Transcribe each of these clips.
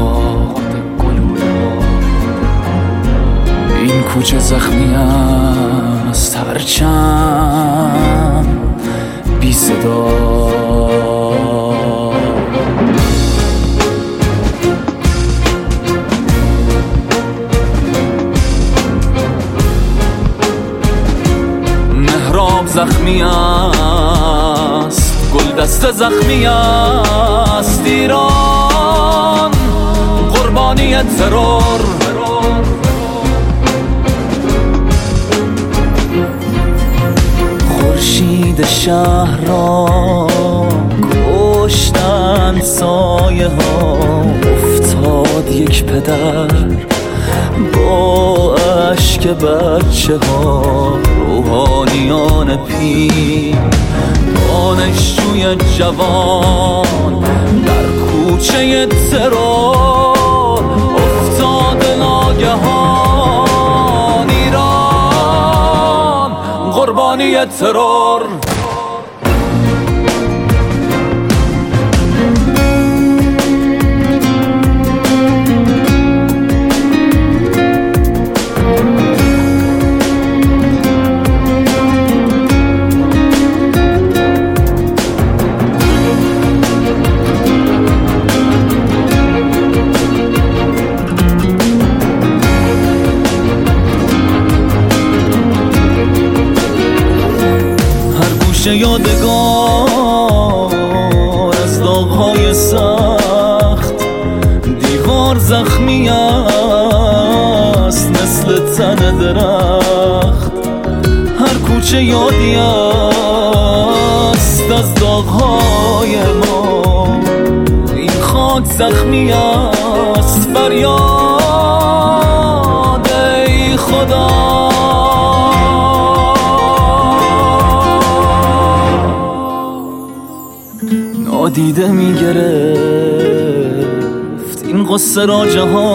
باد گلولا. این کوچه زخمی است هرچند بی صدا. مهراب زخمی است، گلدسته زخمی است، ایران قربانی ترور. خورشید شهر را کشتن سایه ها، افتاد یک پدر با اشک بچه ها. روحانیان پیر، دانشجوی جوان در کوچه ترور افتاد ناگهان. ایران قربانی ترور. یادگار از داغ‌های سخت، دیوار زخمی است مثل تن درخت. هر کوچه یادی است از داغ‌های ما، این خاک زخمی است. فریاد ای خدا، نادیده میگرفت این قصه را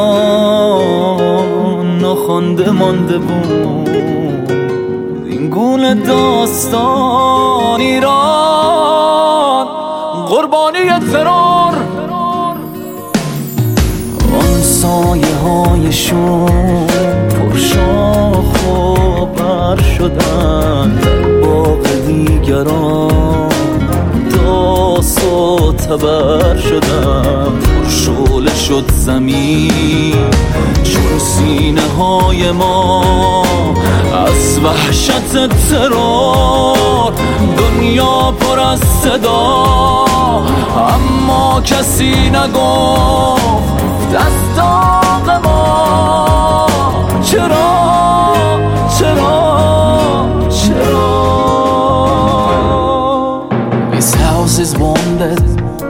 جهان، ناخوانده مانده بود این گونه داستان. ایران قربانی ترور. آن سایه هایشون پرشاخ و بر شدن، در باغ دیگران داس و تبر شدم. پرشعله شد زمین چون سینه های ما از وحشت ترور. دنیا پر از صدا اما کسی نگفت از داغ ما. چرا This house is wounded,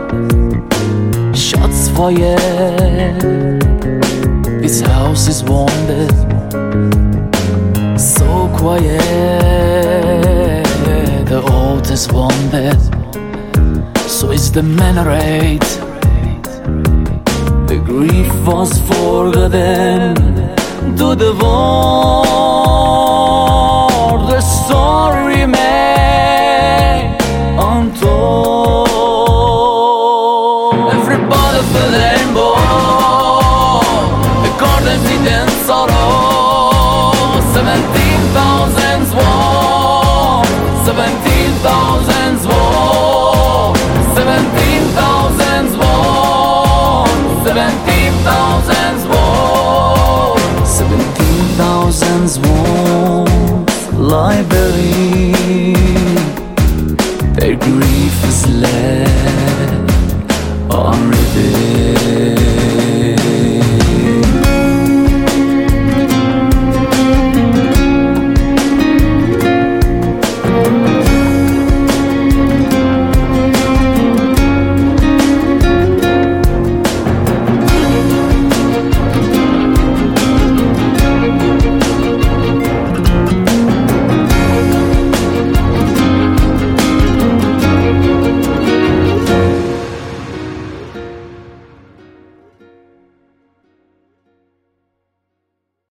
shots fired. This house is wounded, so quiet. The oath is wounded, so is the minaret. The grief was forgotten to the war. The story remains untold. Everybody feel the rainbow, the gardens in sorrow. 17,000 war, 17,000 war, 17,000 war, 17,000 war, 17,000 war. Lie buried